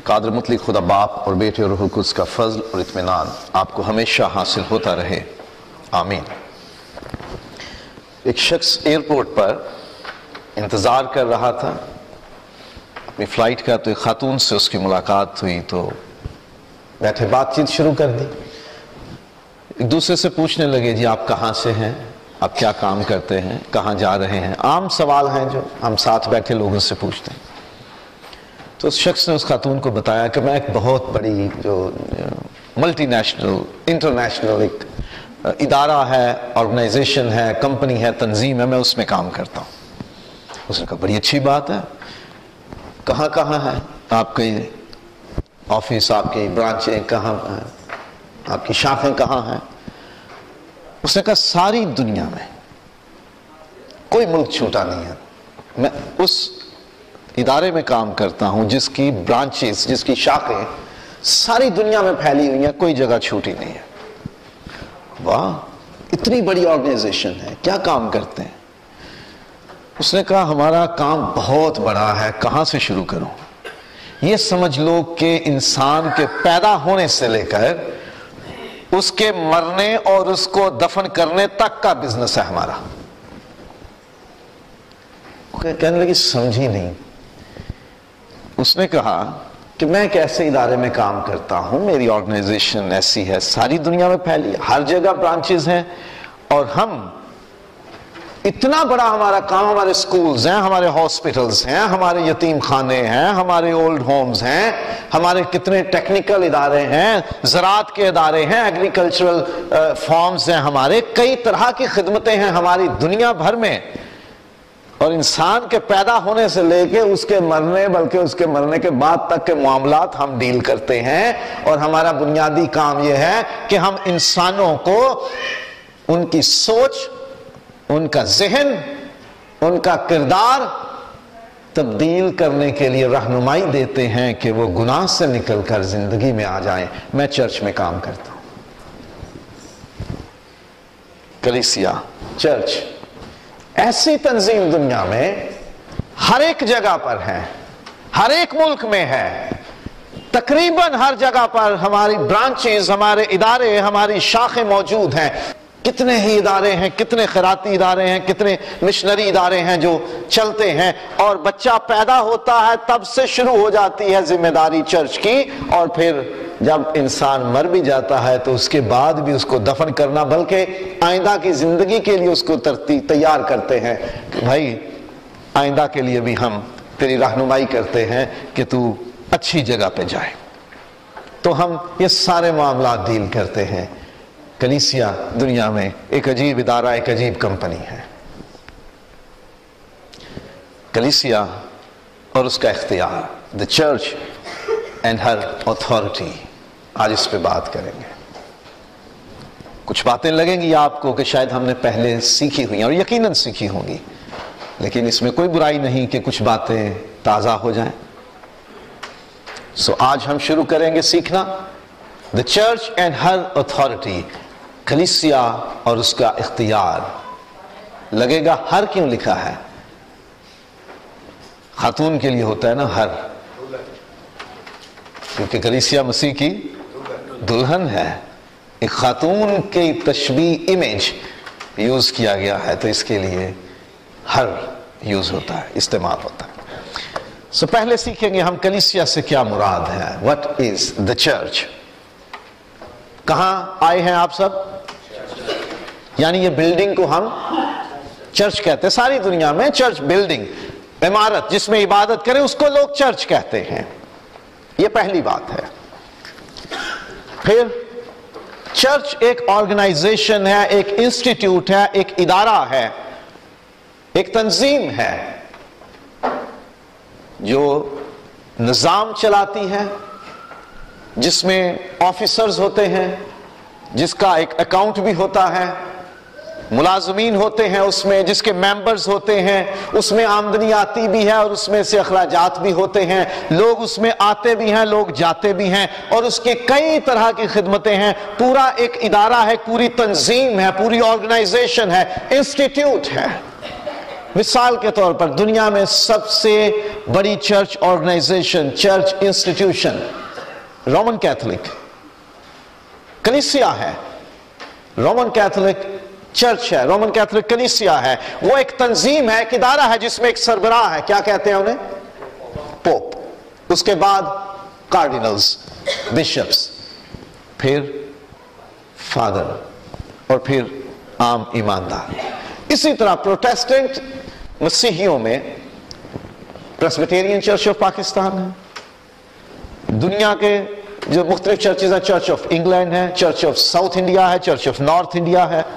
قادر مطلق خدا باپ اور بیٹے اور روح القدس کا فضل اور اطمینان آپ کو ہمیشہ حاصل ہوتا رہے، آمین۔ ایک شخص ایئرپورٹ پر انتظار کر رہا تھا اپنی فلائٹ کا، تو ایک خاتون سے اس کی ملاقات ہوئی، تو بیٹھے بات چیت شروع کر دی، ایک دوسرے سے پوچھنے لگے جی آپ کہاں سے ہیں، آپ کیا کام کرتے ہیں، کہاں جا رہے ہیں، عام سوال ہیں جو ہم ساتھ بیٹھے لوگوں سے پوچھتے ہیں۔ تو اس شخص نے اس خاتون کو بتایا کہ میں ایک بہت بڑی جو ملٹی نیشنل انٹرنیشنل ایک ادارہ ہے، آرگنائزیشن ہے، کمپنی ہے، تنظیم ہے، میں اس میں کام کرتا ہوں۔ اس نے کہا بڑی اچھی بات ہے، کہاں کہاں ہے آپ کے آفس، آپ کی برانچیں کہاں ہیں، آپ کی شاخیں کہاں ہیں؟ اس نے کہا ساری دنیا میں کوئی ملک چھوٹا نہیں ہے، میں اس ادارے میں کام کرتا ہوں جس کی برانچز، جس کی شاخیں ساری دنیا میں پھیلی ہوئی ہیں، کوئی جگہ چھوٹی نہیں ہے۔ واہ، اتنی بڑی آرگنائزیشن ہے، کیا کام کرتے ہیں؟ اس نے کہا ہمارا کام بہت بڑا ہے، کہاں سے شروع کروں؟ یہ سمجھ لو کہ انسان کے پیدا ہونے سے لے کر اس کے مرنے اور اس کو دفن کرنے تک کا بزنس ہے ہمارا۔ کہنے لگی سمجھی نہیں۔ اس نے کہا کہ میں ایک ایسے ادارے میں کام کرتا ہوں، میری آرگنائزیشن ایسی ہے، ساری دنیا میں پھیلی ہے، ہر جگہ برانچز ہیں، اور ہم اتنا بڑا ہمارا کام، ہمارے سکولز ہیں، ہمارے ہاسپٹلز ہیں، ہمارے یتیم خانے ہیں، ہمارے اولڈ ہومز ہیں، ہمارے کتنے ٹیکنیکل ادارے ہیں، زراعت کے ادارے ہیں، ایگریکلچرل فارمز ہیں، ہمارے کئی طرح کی خدمتیں ہیں ہماری دنیا بھر میں، اور انسان کے پیدا ہونے سے لے کے اس کے مرنے، بلکہ اس کے مرنے کے بعد تک کے معاملات ہم ڈیل کرتے ہیں، اور ہمارا بنیادی کام یہ ہے کہ ہم انسانوں کو ان کی سوچ، ان کا ذہن، ان کا کردار تبدیل کرنے کے لیے رہنمائی دیتے ہیں کہ وہ گناہ سے نکل کر زندگی میں آ جائیں۔ میں چرچ میں کام کرتا ہوں، کلیسیا چرچ ایسی تنظیم دنیا میں ہر ایک جگہ پر ہے، ہر ایک ملک میں ہے، تقریباً ہر جگہ پر ہماری برانچز، ہمارے ادارے، ہماری شاخیں موجود ہیں۔ کتنے ہی ادارے ہیں، کتنے خیراتی ادارے ہیں، کتنے مشنری ادارے ہیں جو چلتے ہیں، اور بچہ پیدا ہوتا ہے تب سے شروع ہو جاتی ہے ذمہ داری چرچ کی، اور پھر جب انسان مر بھی جاتا ہے تو اس کے بعد بھی اس کو دفن کرنا، بلکہ آئندہ کی زندگی کے لیے اس کو تیار کرتے ہیں کہ بھائی آئندہ کے لیے بھی ہم تیری رہنمائی کرتے ہیں کہ تو اچھی جگہ پہ جائے۔ تو ہم یہ سارے معاملات ڈیل کرتے ہیں۔ کلیسیا دنیا میں ایک عجیب ادارہ، ایک عجیب کمپنی ہے۔ کلیسیا اور اس کا اختیار، the church and her authority، آج اس پہ بات کریں گے۔ کچھ باتیں لگیں گی آپ کو کہ شاید ہم نے پہلے سیکھی ہوئی ہیں، اور یقیناً سیکھی ہوں گی، لیکن اس میں کوئی برائی نہیں کہ کچھ باتیں تازہ ہو جائیں۔ آج ہم شروع کریں گے سیکھنا the church and her authority، کلیسیا اور اس کا اختیار۔ لگے گا ہر کیوں لکھا ہے؟ خاتون کے لیے ہوتا ہے نا ہر، کیونکہ کلیسیا مسیح کی دلہن ہے، ایک خاتون کی تشبیہ امیج یوز کیا گیا ہے، تو اس کے لیے ہر یوز ہوتا ہے، استعمال ہوتا ہے۔ پہلے سیکھیں گے ہم کلیسیا سے کیا مراد ہے، what is the church۔ کہاں آئے ہیں آپ سب؟ یعنی یہ بلڈنگ کو ہم چرچ کہتے ہیں، ساری دنیا میں چرچ بلڈنگ، عمارت جس میں عبادت کریں اس کو لوگ چرچ کہتے ہیں، یہ پہلی بات ہے۔ پھر چرچ ایک آرگنائزیشن ہے، ایک انسٹیٹیوٹ ہے، ایک ادارہ ہے، ایک تنظیم ہے جو نظام چلاتی ہے، جس میں آفیسرز ہوتے ہیں، جس کا ایک اکاؤنٹ بھی ہوتا ہے، ملازمین ہوتے ہیں اس میں، جس کے ممبرز ہوتے ہیں، اس میں آمدنی آتی بھی ہے اور اس میں سے اخراجات بھی ہوتے ہیں، لوگ اس میں آتے بھی ہیں، لوگ جاتے بھی ہیں، اور اس کے کئی طرح کی خدمتیں ہیں۔ پورا ایک ادارہ ہے، پوری تنظیم ہے، پوری آرگنائزیشن ہے، انسٹیٹیوٹ ہے۔ مثال کے طور پر دنیا میں سب سے بڑی church organization, church institution Roman Catholic کلیسیا ہے، رومن کیتھولک چرچ ہے، رومن کیتھولک کلیسیا ہے۔ وہ ایک تنظیم ہے، ایک ادارہ ہے جس میں ایک سربراہ ہے، کیا کہتے ہیں انہیں؟ پوپ۔ اس کے بعد کارڈینلز، بشپس، پھر فادر، اور پھر عام ایماندار۔ اسی طرح پروٹیسٹنٹ مسیحیوں میں پریسبیٹیرین چرچ آف پاکستان ہے، دنیا کے جو مختلف چرچز ہیں، چرچ آف انگلینڈ ہے، چرچ آف ساؤتھ انڈیا ہے، چرچ آف نارتھ انڈیا ہے،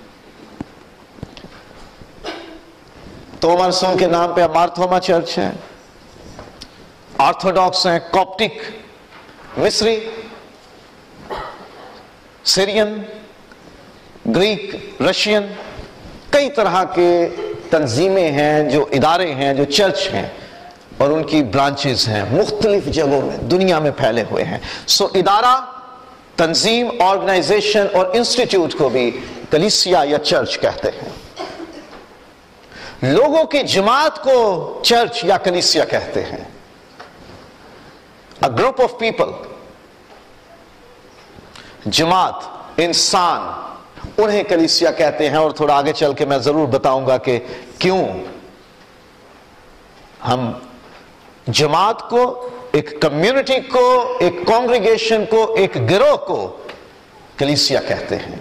تومرسون کے نام پہ مارتھوما چرچ ہے، آرتھوڈاکس ہیں، کوپٹک، مصری، سیرین، گریک، رشین، کئی طرح کے تنظیمیں ہیں، جو ادارے ہیں، جو چرچ ہیں، اور ان کی برانچز ہیں، مختلف جگہوں میں دنیا میں پھیلے ہوئے ہیں۔ سو ادارہ، تنظیم، آرگنائزیشن اور انسٹیٹیوٹ کو بھی کلیسیا یا چرچ کہتے ہیں۔ لوگوں کی جماعت کو چرچ یا کلیسیا کہتے ہیں۔ A group of people، جماعت، انسان، انہیں کلیسیا کہتے ہیں، اور تھوڑا آگے چل کے میں ضرور بتاؤں گا کہ کیوں ہم جماعت کو، ایک کمیونٹی کو، ایک کانگریگیشن کو، ایک گروہ کو کلیسیا کہتے ہیں۔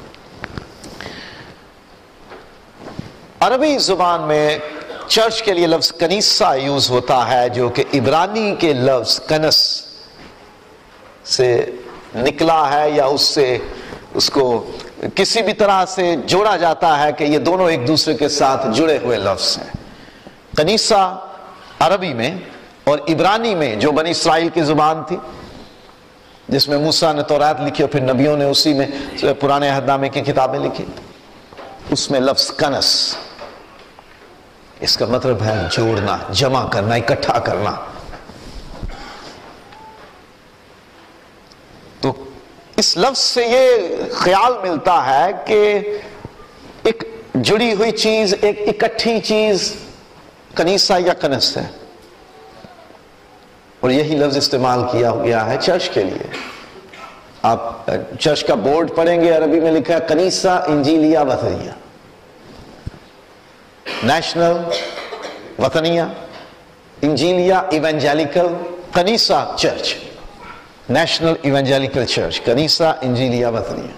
عربی زبان میں چرچ کے لیے لفظ کنیسہ یوز ہوتا ہے، جو کہ عبرانی کے لفظ کنس سے نکلا ہے، یا اس کو کسی بھی طرح سے جوڑا جاتا ہے کہ یہ دونوں ایک دوسرے کے ساتھ جڑے ہوئے لفظ ہیں۔ کنیسہ عربی میں اور عبرانی میں، جو بنی اسرائیل کی زبان تھی، جس میں موسیٰ نے تورات لکھی اور پھر نبیوں نے اسی میں پرانے عہد نامے کی کتابیں لکھی، اس میں لفظ کنس، اس کا مطلب ہے جوڑنا، جمع کرنا، اکٹھا کرنا۔ تو اس لفظ سے یہ خیال ملتا ہے کہ ایک جڑی ہوئی چیز، ایک اکٹھی چیز کنیسہ یا کنس ہے، اور یہی لفظ استعمال کیا گیا ہے چرچ کے لیے۔ آپ چرچ کا بورڈ پڑھیں گے، عربی میں لکھا ہے کنیسہ انجیلیہ وطنیہ، نیشنل وطنیہ، انجیلیہ ایونجیلیکل، کنیسہ چرچ، نیشنل ایونجیلیکل چرچ، کنیسہ انجیلیہ وطنیہ۔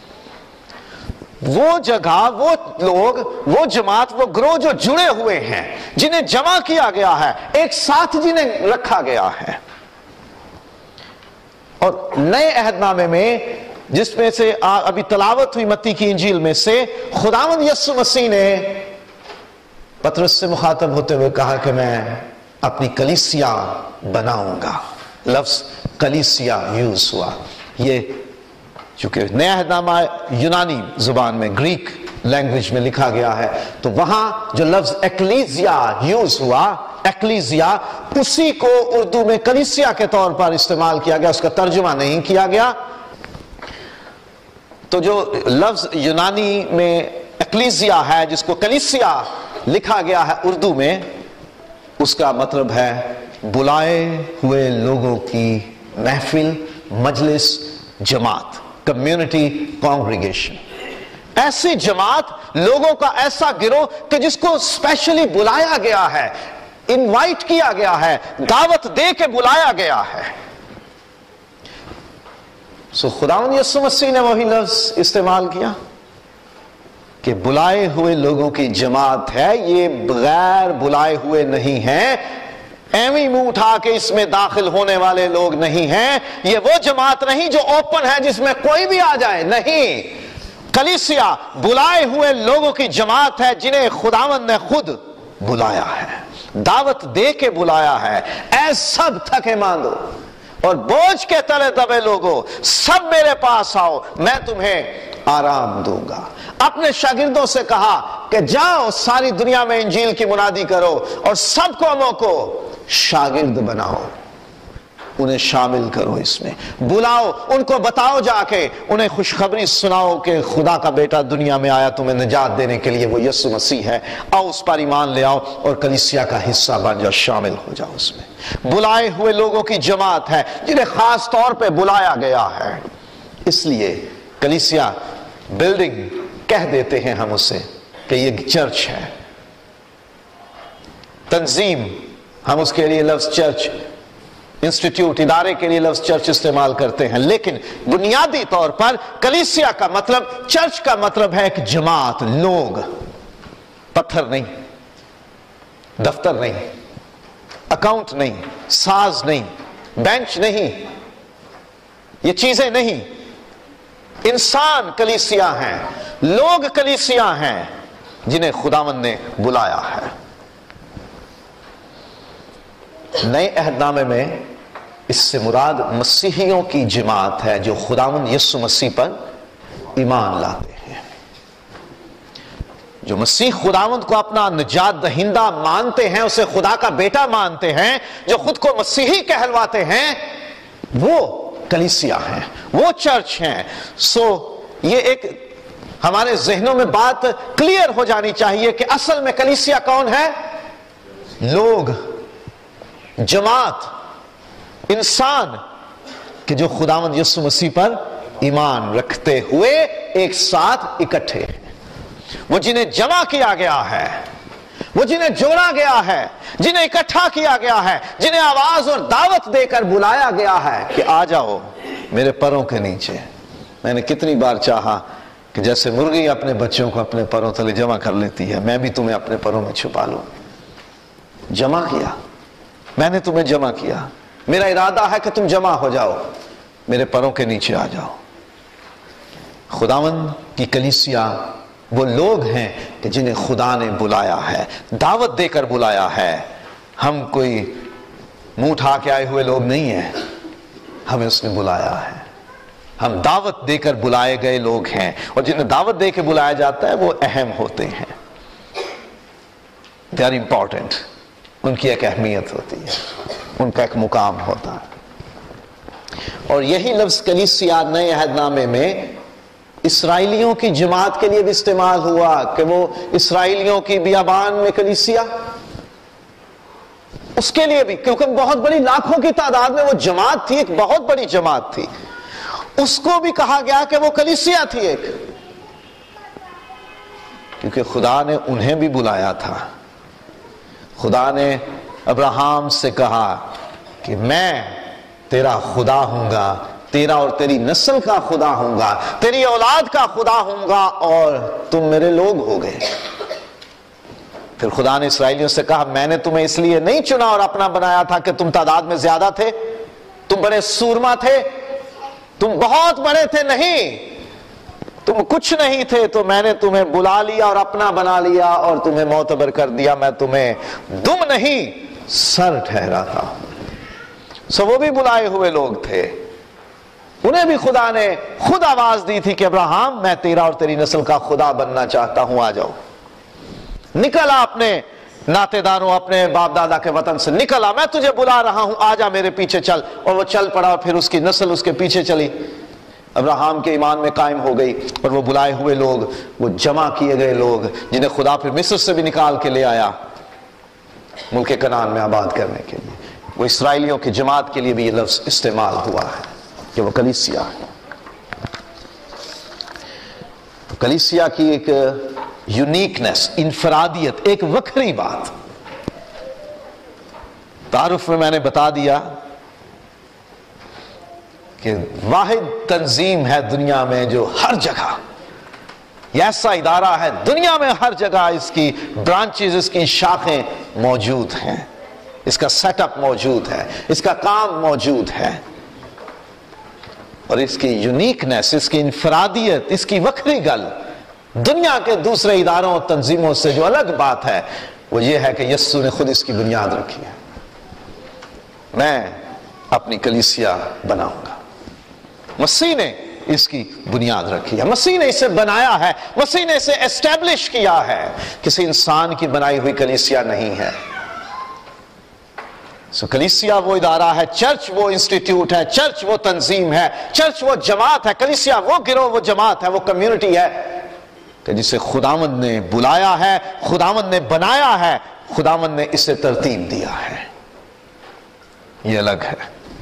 وہ جگہ، وہ لوگ، وہ جماعت، وہ گروہ جو جڑے ہوئے ہیں، جنہیں جمع کیا گیا ہے، ایک ساتھ جنہیں رکھا گیا ہے۔ اور نئے عہد نامے میں، جس میں سے ابھی تلاوت ہوئی متی کی انجیل میں سے، خداوند یسوع مسیح نے پطرس سے مخاطب ہوتے ہوئے کہا کہ میں اپنی کلیسیا بناؤں گا۔ لفظ کلیسیا یوز ہوا۔ یہ چونکہ نیا عہد نامہ یونانی زبان میں، گریک لینگویج میں لکھا گیا ہے، تو وہاں جو لفظ ایکلیزیا یوز ہوا، ایکلیزیا، اسی کو اردو میں کلیسیا کے طور پر استعمال کیا گیا، اس کا ترجمہ نہیں کیا گیا۔ تو جو لفظ یونانی میں ایکلیزیا ہے، جس کو کلیسیا لکھا گیا ہے اردو میں، اس کا مطلب ہے بلائے ہوئے لوگوں کی محفل، مجلس، جماعت، کمیونٹی، کانگریگیشن۔ ایسی جماعت، لوگوں کا ایسا گروہ کہ جس کو اسپیشلی بلایا گیا ہے، انوائٹ کیا گیا ہے، دعوت دے کے بلایا گیا ہے۔ سو خداوند یسوع مسیح نے وہی لفظ استعمال کیا کہ بلائے ہوئے لوگوں کی جماعت ہے، یہ بغیر بلائے ہوئے نہیں ہیں، ایویں منہ اٹھا کے اس میں داخل ہونے والے لوگ نہیں ہیں، یہ وہ جماعت نہیں جو اوپن ہے، جس میں کوئی بھی آ جائے، نہیں۔ کلیسیا بلائے ہوئے لوگوں کی جماعت ہے، جنہیں خداوند نے خود بلایا ہے، دعوت دے کے بلایا ہے۔ اے سب تھکے ماندو اور بوجھ کے تلے دبے لوگوں، سب میرے پاس آؤ، میں تمہیں آرام دوں گا۔ اپنے شاگردوں سے کہا کہ جاؤ، ساری دنیا میں انجیل کی منادی کرو اور سب قوموں کو شاگرد بناؤ۔ انہیں شامل کرو اس میں، بلاؤ ان کو، بتاؤ جا کے انہیں خوشخبری سناؤ کہ خدا کا بیٹا دنیا میں آیا تمہیں نجات دینے کے لیے، وہ یسوع مسیح ہے، آؤ اس پر ایمان لے آؤ اور کلیسیا کا حصہ بن جاؤ، شامل ہو جاؤ اس میں۔ بلائے ہوئے لوگوں کی جماعت ہے جنہیں خاص طور پہ بلایا گیا ہے، اس لیے کلیسیا بلڈنگ کہہ دیتے ہیں ہم اسے کہ یہ چرچ ہے، تنظیم ہم اس کے لیے لفظ چرچ، انسٹیٹیوٹ، ادارے کے لیے لفظ چرچ استعمال کرتے ہیں، لیکن بنیادی طور پر کلیسیا کا مطلب، چرچ کا مطلب ہے ایک جماعت، لوگ، پتھر نہیں، دفتر نہیں، اکاؤنٹ نہیں، ساز نہیں، بینچ نہیں، یہ چیزیں نہیں، انسان کلیسیا ہیں، لوگ کلیسیا ہیں جنہیں خداوند نے بلایا ہے۔ نئے عہد نامے میں اس سے مراد مسیحیوں کی جماعت ہے جو خداوند یسوع مسیح پر ایمان لاتے ہیں، جو مسیح خداوند کو اپنا نجات دہندہ مانتے ہیں، اسے خدا کا بیٹا مانتے ہیں، جو خود کو مسیحی کہلواتے ہیں، وہ کلیسیا ہیں، وہ چرچ ہیں۔ یہ ایک ہمارے ذہنوں میں بات کلیئر ہو جانی چاہیے کہ اصل میں کلیسیا کون ہے؟ لوگ، جماعت، انسان کہ جو خداوند یسوع مسیح پر ایمان رکھتے ہوئے ایک ساتھ اکٹھے ہیں، وہ جنہیں جمع کیا گیا ہے، وہ جنہیں جوڑا گیا ہے، جنہیں اکٹھا کیا گیا ہے، جنہیں آواز اور دعوت دے کر بلایا گیا ہے کہ آ جاؤ میرے پروں کے نیچے۔ میں نے کتنی بار چاہا کہ جیسے مرغی اپنے بچوں کو اپنے پروں تلے جمع کر لیتی ہے، میں بھی تمہیں اپنے پروں میں چھپا لوں۔ جمع کیا، میں نے تمہیں جمع کیا، میرا ارادہ ہے کہ تم جمع ہو جاؤ، میرے پروں کے نیچے آ جاؤ۔ خداوند کی کلیسیا وہ لوگ ہیں کہ جنہیں خدا نے بلایا ہے، دعوت دے کر بلایا ہے۔ ہم کوئی منہ اٹھا کے آئے ہوئے لوگ نہیں ہیں، ہمیں اس نے بلایا ہے، ہم دعوت دے کر بلائے گئے لوگ ہیں، اور جنہیں دعوت دے کے بلایا جاتا ہے وہ اہم ہوتے ہیں، they are important، ان کی ایک اہمیت ہوتی ہے، ان کا ایک مقام ہوتا ہے۔ اور یہی لفظ کلیسیا نئے عہد نامے میں اسرائیلیوں کی جماعت کے لیے بھی استعمال ہوا کہ وہ اسرائیلیوں کی بیابان میں کلیسیا، اس کے لیے بھی، کیونکہ بہت بڑی لاکھوں کی تعداد میں وہ جماعت تھی، ایک بہت بڑی جماعت تھی، اس کو بھی کہا گیا کہ وہ کلیسیا تھی ایک، کیونکہ خدا نے انہیں بھی بلایا تھا۔ خدا نے ابراہیم سے کہا کہ میں تیرا خدا ہوں گا، تیرا اور تیری نسل کا خدا ہوں گا، تیری اولاد کا خدا ہوں گا، اور تم میرے لوگ ہو گئے۔ پھر خدا نے اسرائیلیوں سے کہا میں نے تمہیں اس لیے نہیں چنا اور اپنا بنایا تھا کہ تم تعداد میں زیادہ تھے، تم بڑے سورما تھے، تم بہت بڑے تھے، نہیں، تم کچھ نہیں تھے، تو میں نے تمہیں بلا لیا اور اپنا بنا لیا اور تمہیں معتبر کر دیا، میں تمہیں دم نہیں سر ٹھہراتا ہوں۔ وہ بھی بلائے ہوئے لوگ تھے، انہیں بھی خدا نے خود آواز دی تھی کہ ابراہیم میں تیرا اور تیری نسل کا خدا بننا چاہتا ہوں، آ جاؤ، نکل آ اپنے ناتے داروں، اپنے باپ دادا کے وطن سے نکل آ، میں تجھے بلا رہا ہوں، آ جا میرے پیچھے چل۔ اور وہ چل پڑا، اور پھر اس کی نسل اس کے پیچھے چلی، ابراہیم کے ایمان میں قائم ہو گئی، اور وہ بلائے ہوئے لوگ، وہ جمع کیے گئے لوگ جنہیں خدا پھر مصر سے بھی نکال کے لے آیا ملک کنعان میں آباد کرنے کے لیے، وہ اسرائیلیوں کی جماعت کے لیے بھی یہ لفظ استعمال ہوا ہے کہ وہ کلیسیا ہے۔ کلیسیا کی ایک یونیکنس، انفرادیت، ایک وکری بات، تعارف میں نے بتا دیا کہ واحد تنظیم ہے دنیا میں جو ہر جگہ، یہ ایسا ادارہ ہے دنیا میں ہر جگہ اس کی برانچز، اس کی شاخیں موجود ہیں، اس کا سیٹ اپ موجود ہے، اس کا کام موجود ہے، اور اس کی یونیکنس، اس کی انفرادیت، اس کی وکری گل دنیا کے دوسرے اداروں اور تنظیموں سے جو الگ بات ہے وہ یہ ہے کہ یسوع نے خود اس کی بنیاد رکھی ہے۔ میں اپنی کلیسیا بناؤں گا، مسیح نے اس کی بنیاد رکھی ہے، مسیح نے اسے بنایا ہے، مسیح نے اسے اسٹیبلش کیا ہے، کسی انسان کی بنائی ہوئی کلیسیا نہیں ہے۔ کلیسیا وہ ادارہ ہے، چرچ وہ انسٹیٹیوٹ ہے، چرچ وہ تنظیم ہے، چرچ وہ جماعت ہے، کلیسیا وہ گروہ، وہ جماعت ہے، وہ کمیونٹی ہے کہ جسے خداوند نے بلایا ہے، خداوند نے بنایا ہے، خداوند نے اسے ترتیب دیا ہے. یہ الگ ہے.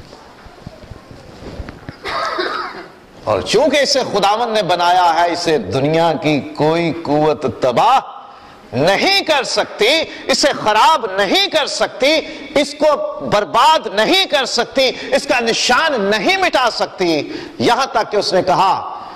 اور چونکہ اسے خداوند نے بنایا ہے، اسے دنیا کی کوئی قوت تباہ نہیں کر سکتی، اسے خراب نہیں کر سکتی، اس کو برباد نہیں کر سکتی، اس کا نشان نہیں مٹا سکتی. یہاں تک کہ اس نے کہا،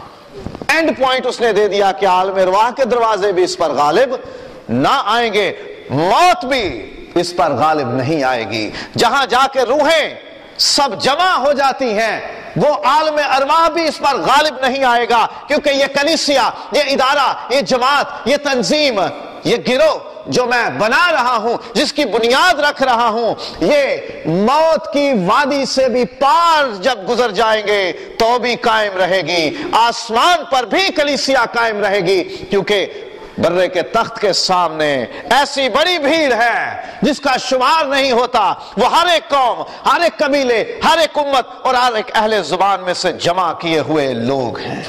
اینڈ پوائنٹ اس نے دے دیا کہ عالم ارواح کے دروازے بھی اس پر غالب نہ آئیں گے، موت بھی اس پر غالب نہیں آئے گی. جہاں جا کے روحیں سب جمع ہو جاتی ہیں، وہ عالم ارواح بھی اس پر غالب نہیں آئے گا، کیونکہ یہ کلیسیا، یہ ادارہ، یہ جماعت، یہ تنظیم، یہ گروہ جو میں بنا رہا ہوں، جس کی بنیاد رکھ رہا ہوں، یہ موت کی وادی سے بھی پار جب گزر جائیں گے تو بھی قائم رہے گی. آسمان پر بھی کلیسیا قائم رہے گی، کیونکہ برے کے تخت کے سامنے ایسی بڑی بھیڑ ہے جس کا شمار نہیں ہوتا. وہ ہر ایک قوم، ہر ایک قبیلے، ہر ایک امت اور ہر ایک اہل زبان میں سے جمع کیے ہوئے لوگ ہیں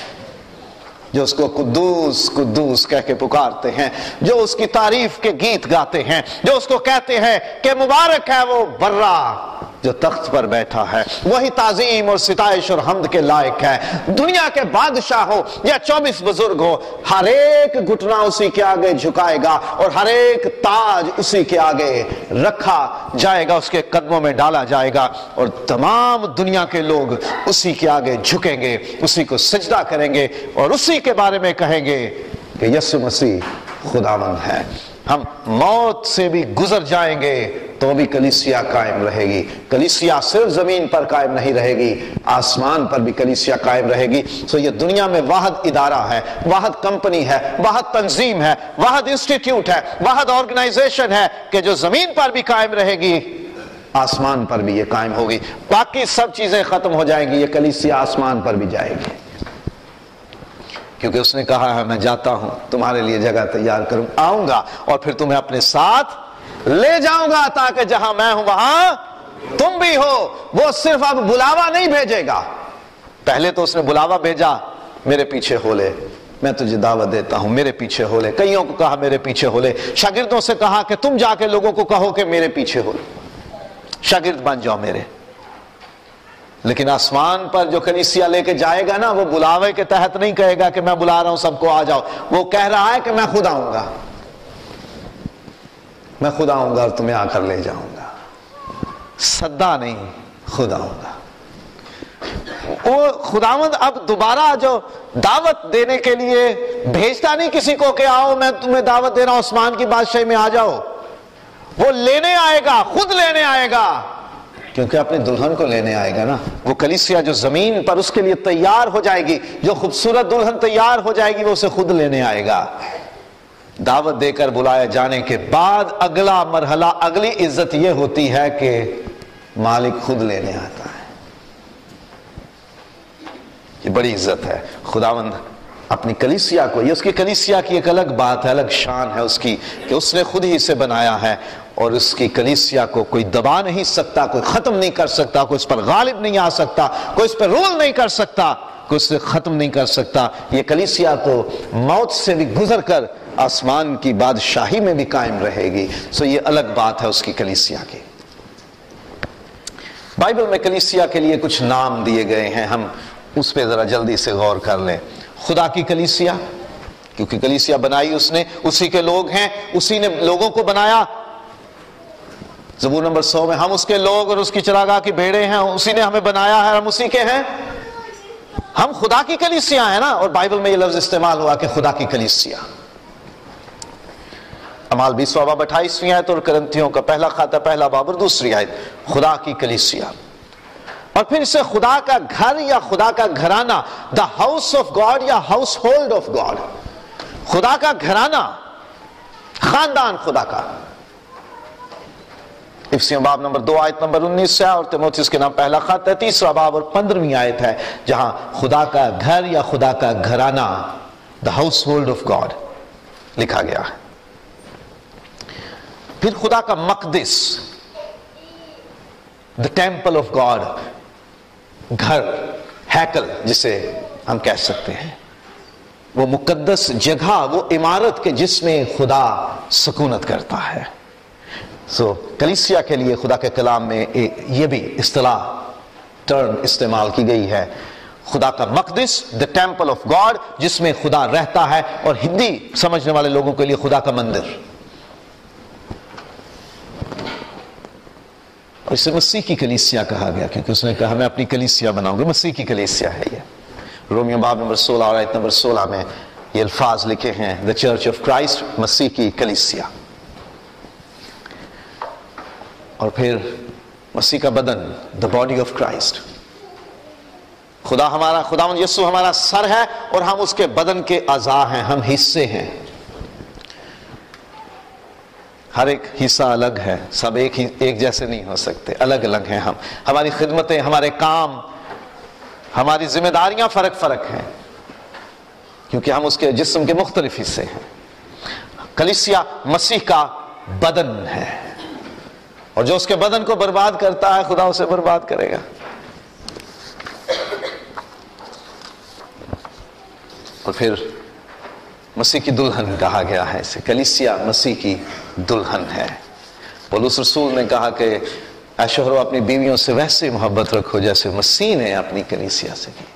جو اس کو قدوس قدوس کہہ کے پکارتے ہیں، جو اس کی تعریف کے گیت گاتے ہیں، جو اس کو کہتے ہیں کہ مبارک ہے وہ برا جو تخت پر بیٹھا ہے، وہی تعظیم اور ستائش اور حمد کے لائق ہے. دنیا کے بادشاہ ہو یا 24 بزرگ ہو، ہر ایک گھٹنا اسی کے آگے جھکائے گا اور ہر ایک تاج اسی کے آگے رکھا جائے گا، اس کے قدموں میں ڈالا جائے گا، اور تمام دنیا کے لوگ اسی کے آگے جھکیں گے، اسی کو سجدہ کریں گے اور اسی کے بارے میں کہیں گے کہ یسوع مسیح خداوند ہے. ہم موت سے بھی گزر جائیں گے تو بھی کلیسیا قائم رہے گی. کلیسیا صرف زمین پر قائم نہیں رہے گی، آسمان پر بھی کلیسیا قائم رہے گی. یہ دنیا میں واحد ادارہ ہے، واحد کمپنی ہے، واحد تنظیم ہے، واحد انسٹیٹیوٹ ہے، واحد آرگنائزیشن ہے کہ جو زمین پر بھی قائم رہے گی، آسمان پر بھی یہ قائم ہوگی. باقی سب چیزیں ختم ہو جائیں گی، یہ کلیسیا آسمان پر بھی جائے گی، کیونکہ اس نے کہا ہے میں جاتا ہوں تمہارے لیے جگہ تیار کروں، آؤں گا اور پھر تمہیں اپنے ساتھ لے جاؤں گا تاکہ جہاں میں ہوں وہاں تم بھی ہو. وہ صرف اب بلاوا نہیں بھیجے گا. پہلے تو اس نے بلاوا بھیجا، میرے پیچھے ہو لے، میں تجھے دعوت دیتا ہوں، میرے پیچھے ہو لے. کئیوں کو کہا میرے پیچھے ہو لے. شاگردوں سے کہا کہ تم جا کے لوگوں کو کہو کہ میرے پیچھے ہو لے، شاگرد بن جاؤ میرے. لیکن آسمان پر جو کلیسیا لے کے جائے گا نا، وہ بلاوے کے تحت نہیں کہے گا کہ میں بلا رہا ہوں سب کو آ جاؤ. وہ کہہ رہا ہے کہ میں خود آؤں گا، میں خود آؤں گا اور تمہیں آ کر لے جاؤں گا. صدا نہیں، خود آؤں گا. وہ خداوند اب دوبارہ جو دعوت دینے کے لیے بھیجتا نہیں کسی کو کہ آؤ میں تمہیں دعوت دے رہا ہوں آسمان کی بادشاہی میں آ جاؤ. وہ لینے آئے گا، خود لینے آئے گا، کیونکہ اپنی دلہن کو لینے آئے گا نا. وہ کلیسیا جو زمین پر اس کے لیے تیار ہو جائے گی، جو خوبصورت دلہن تیار ہو جائے گی، وہ اسے خود لینے آئے گا. دعوت دے کر بلائے جانے کے بعد اگلا مرحلہ، اگلی عزت یہ ہوتی ہے کہ مالک خود لینے آتا ہے. یہ بڑی عزت ہے. خداوند اپنی کلیسیا کو، یہ اس کی کلیسیا کی ایک الگ بات ہے، الگ شان ہے اس کی، کہ اس نے خود ہی اسے بنایا ہے اور اس کی کلیسیا کو کوئی دبا نہیں سکتا، کوئی ختم نہیں کر سکتا، کوئی اس پر غالب نہیں آ سکتا، کوئی اس پر رول نہیں کر سکتا، کوئی اسے ختم نہیں کر سکتا. یہ کلیسیا تو موت سے بھی گزر کر آسمان کی بادشاہی میں بھی قائم رہے گی. یہ الگ بات ہے اس کی کلیسیا کی. بائبل میں کلیسیا کے لیے کچھ نام دیے گئے ہیں، ہم اس پہ ذرا جلدی سے غور کر لیں. خدا کی کلیسیا، کیونکہ کلیسیا بنائی اس نے، اسی کے لوگ ہیں، اسی نے لوگوں کو بنایا. زبور نمبر 100 میں ہم اس کے لوگ اور اس کی چراگاہ کی بھیڑیں ہیں، اسی نے ہمیں بنایا ہے، ہم اسی کے ہیں. ہم خدا کی کلیسیا ہیں نا. اور بائبل میں یہ لفظ استعمال ہوا کہ خدا کی کلیسیا. اعمال 20 باب 28 آیت اور کرنتھیوں کا پہلا خط پہلا باب اور دوسری آیت، خدا کی کلیسیا. اور پھر اسے خدا کا گھر یا خدا کا گھرانہ، دا ہاؤس آف گاڈ یا ہاؤس ہولڈ آف گاڈ، خدا کا گھرانہ، خاندان خدا کا. افسیوں باب نمبر 2 آیت نمبر 19 سے، اور تیموتھیوس کے نام پہلا خط ہے 3 باب اور 15 آیت ہے، جہاں خدا کا گھر یا خدا کا گھرانہ، the household of God لکھا گیا ہے. پھر خدا کا مقدس، the temple of God, گھر، ہیکل جسے ہم کہہ سکتے ہیں، وہ مقدس جگہ، وہ عمارت کے جس میں خدا سکونت کرتا ہے۔ کلیسیا کے لیے خدا کے کلام میں یہ بھی اصطلاح ٹرم استعمال کی گئی ہے، خدا کا مقدس، the temple of God، جس میں خدا رہتا ہے، اور ہندی سمجھنے والے لوگوں کے لیے خدا کا مندر۔ اور اسے مسیح کی کلیسیا کہا گیا کیونکہ اس نے کہا میں اپنی کلیسیا بناؤں گا، مسیح کی کلیسیا ہے یہ۔ رومیو باب نمبر 16 اور آیت نمبر 16 میں یہ الفاظ لکھے ہیں، the church of Christ، مسیح کی کلیسیا۔ اور پھر مسیح کا بدن، the body of Christ۔ خداوند یسوع ہمارا سر ہے اور ہم اس کے بدن کے اعضاء ہیں، ہم حصے ہیں۔ ہر ایک حصہ الگ ہے، سب ایک جیسے نہیں ہو سکتے، الگ الگ ہیں ہم، ہماری خدمتیں، ہمارے کام، ہماری ذمہ داریاں فرق ہیں، کیونکہ ہم اس کے جسم کے مختلف حصے ہیں۔ کلیسیا مسیح کا بدن ہے، اور جو اس کے بدن کو برباد کرتا ہے خدا اسے برباد کرے گا۔ اور پھر مسیح کی دلہن کہا گیا ہے اسے، کلیسیا مسیح کی دلہن ہے۔ پولس رسول نے کہا کہ اے شوہرو اپنی بیویوں سے ویسے محبت رکھو جیسے مسیح نے اپنی کلیسیا سے کی۔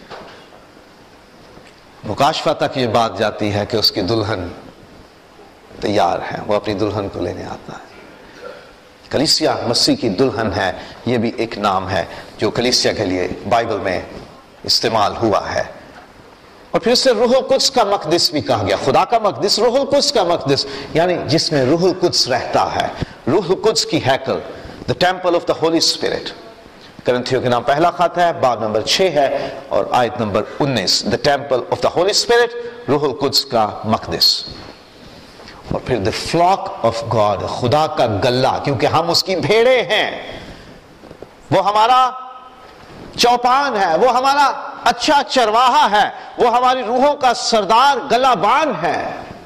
مکاشفہ تک یہ بات جاتی ہے کہ اس کی دلہن تیار ہے، وہ اپنی دلہن کو لینے آتا ہے۔ کلیسیا مسیح کی دلہن ہے، یہ بھی ایک نام ہے جو کلیسیا کے لیے بائبل میں استعمال ہوا ہے۔ اور پھر اسے روح القدس کا مقدس بھی کہا گیا، خدا کا مقدس، روح القدس کا مقدس، یعنی جس میں روح القدس رہتا ہے، روح القدس کی ہیکل، the temple of the Holy Spirit۔ کرنتھیوں کے نام پہلا خط ہے، باب نمبر 6 ہے اور آیت number 19، the temple of the Holy Spirit، روح القدس کا مقدس۔ اور پھر the flock of God، خدا کا گلہ، کیونکہ ہم اس کی بھیڑے ہیں، وہ ہمارا چوپان ہے، وہ ہمارا اچھا چرواہا ہے، وہ ہماری روحوں کا سردار گلہ بان ہے،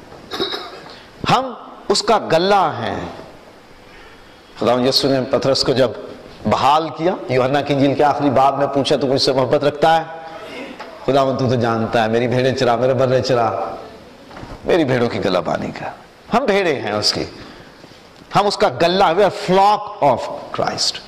ہم اس کا گلہ ہیں۔ خداوند یسوع نے پطرس کو جب بحال کیا، یوحنا کی انجیل کے آخری باب میں پوچھا تو مجھ سے محبت رکھتا ہے؟ خداوند تو جانتا ہے، میری بھیڑیں چرا، میرے برے چرا، میری بھیڑوں کی گلہ بانی کا۔ ہم بھیڑے ہیں اس کی، ہم اس کا گلہ، we are flock of Christ۔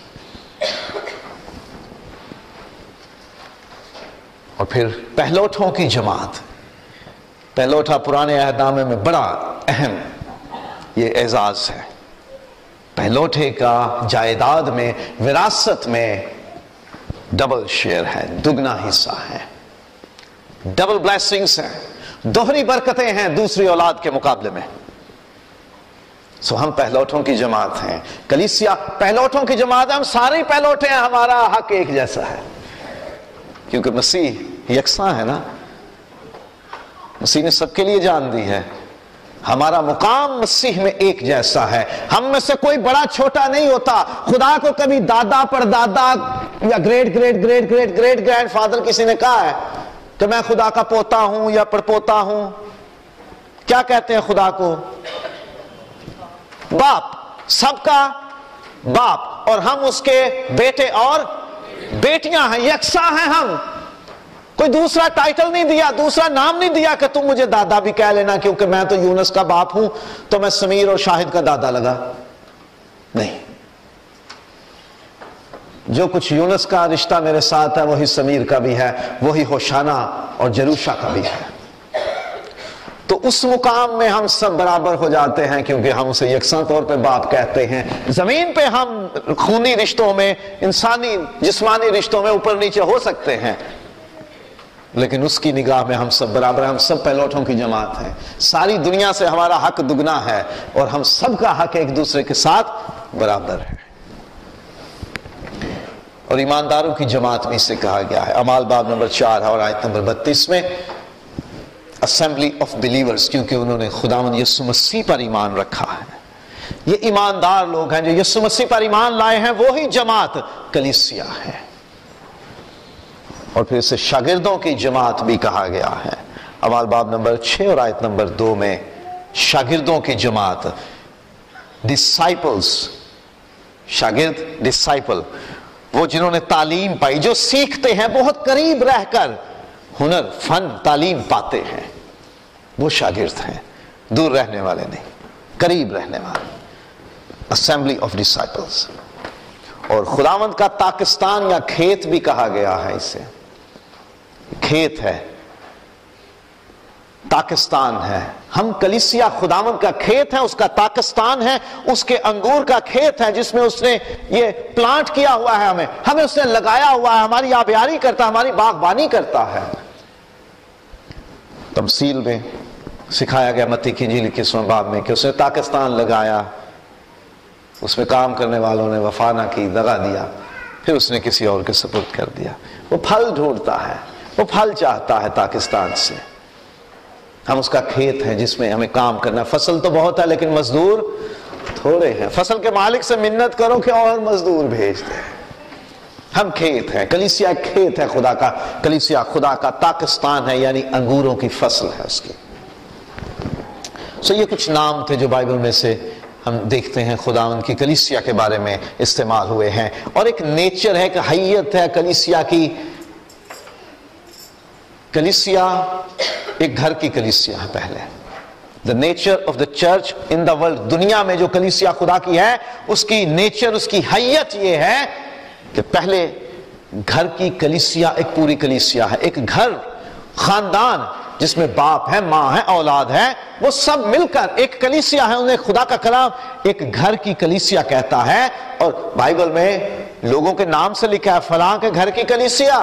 اور پھر پہلوٹوں کی جماعت، پہلوٹا پرانے عہد نامے میں بڑا اہم یہ اعزاز ہے۔ پہلوٹے کا جائیداد میں، وراثت میں ڈبل شیئر ہے، دگنا حصہ ہے، ڈبل بلیسنگز ہیں، دوہری برکتیں ہیں دوسری اولاد کے مقابلے میں۔ ہم پہلوٹوں کی جماعت ہیں، کلیسیا پہلوٹوں کی جماعت ہے، ہم سارے پہلوٹے ہیں، ہمارا حق ایک جیسا ہے، کیونکہ مسیح یکساں ہے نا، مسیح نے سب کے لیے جان دی ہے، ہمارا مقام مسیح میں ایک جیسا ہے، ہم میں سے کوئی بڑا چھوٹا نہیں ہوتا۔ خدا کو کبھی دادا پردادا یا great great great great great grandfather کسی نے کہا ہے کہ میں خدا کا پوتا ہوں یا پڑپوتا ہوں؟ کیا کہتے ہیں خدا کو؟ باپ، سب کا باپ، اور ہم اس کے بیٹے اور بیٹیاں ہیں، یکساں ہیں ہم۔ کوئی دوسرا ٹائٹل نہیں دیا، دوسرا نام نہیں دیا کہ تم مجھے دادا بھی کہہ لینا کیونکہ میں تو یونس کا باپ ہوں تو میں سمیر اور شاہد کا دادا لگا۔ نہیں، جو کچھ یونس کا رشتہ میرے ساتھ ہے وہی سمیر کا بھی ہے، وہی ہوشانہ اور جروشا کا بھی ہے۔ تو اس مقام میں ہم سب برابر ہو جاتے ہیں کیونکہ ہم اسے یکساں طور پہ باپ کہتے ہیں۔ زمین پہ ہم خونی رشتوں میں، انسانی جسمانی رشتوں میں اوپر نیچے ہو سکتے ہیں، لیکن اس کی نگاہ میں ہم سب برابر ہیں، ہم سب پہلوٹوں کی جماعت ہیں۔ ساری دنیا سے ہمارا حق دگنا ہے اور ہم سب کا حق ایک دوسرے کے ساتھ برابر ہے۔ اور ایمانداروں کی جماعت میں اسے کہا گیا ہے، اعمال باب نمبر 4 اور آیت نمبر 32 میں، اسمبلی آف بلیورز، کیونکہ انہوں نے خداوند یسوع مسیح پر ایمان رکھا ہے۔ یہ ایماندار لوگ ہیں جو یسوع مسیح پر ایمان لائے ہیں، وہی جماعت کلیسیا ہے۔ اور پھر اسے شاگردوں کی جماعت بھی کہا گیا ہے، اعمال باب نمبر 6 اور آیت نمبر 2 میں شاگردوں کی جماعت، ڈسائپلز، شاگرد ڈسائپل، وہ جنہوں نے تعلیم پائی، جو سیکھتے ہیں بہت قریب رہ کر، ہنر فن تعلیم پاتے ہیں، وہ شاگرد ہیں، دور رہنے والے نہیں، قریب رہنے والے، اسمبلی آف ڈسائپلز۔ اور خداوند کا پاکستان یا کھیت بھی کہا گیا ہے، اسے کھیت ہے، پاکستان ہے۔ ہم کلیسیا خداوند کا کھیت ہے، اس کا پاکستان ہے، اس کے انگور کا کھیت ہے جس میں اس نے یہ پلانٹ کیا ہوا ہے، ہمیں اس نے لگایا ہوا ہے، ہماری آبیاری کرتا ہے، ہماری باغبانی کرتا ہے۔ تمثیل میں سکھایا گیا متی کی انجیل 21 باب میں کہ اس نے پاکستان لگایا، اس میں کام کرنے والوں نے وفا نہ کی، دغا دیا، پھر اس نے کسی اور کے سپرد کر دیا۔ وہ پھل ڈھونڈتا ہے، وہ پھل چاہتا ہے پاکستان سے۔ ہم اس کا کھیت ہیں جس میں ہمیں کام کرنا ہے۔ فصل تو بہت ہے لیکن مزدور تھوڑے ہیں۔ فصل کے مالک سے منت کرو کہ اور مزدور بھیج دے۔ ہم کھیت ہیں، کلیسیا کھیت ہے خدا کا، کلیسیا خدا کا پاکستان ہے، یعنی انگوروں کی فصل ہے اس کی۔ یہ کچھ نام تھے جو بائبل میں سے ہم دیکھتے ہیں خداوند کی کلیسیا کے بارے میں استعمال ہوئے ہیں۔ اور ایک نیچر ہے، کہ حیت ہے کلیسیا کی۔ کلیسیا ایک گھر کی کلیسیا ہے پہلے۔ The nature of the church in the world، دنیا میں جو کلیسیا خدا کی ہے، اس کی نیچر، اس کی حیت یہ ہے کہ پہلے گھر کی کلیسیا ایک پوری کلیسیا ہے، ایک گھر، خاندان جس میں باپ ہے، ماں ہے، اولاد ہے، وہ سب مل کر ایک کلیسیا ہے۔ انہیں خدا کا کلام ایک گھر کی کلیسیا کہتا ہے، اور بائبل میں لوگوں کے نام سے لکھا ہے فلاں کے گھر کی کلیسیا۔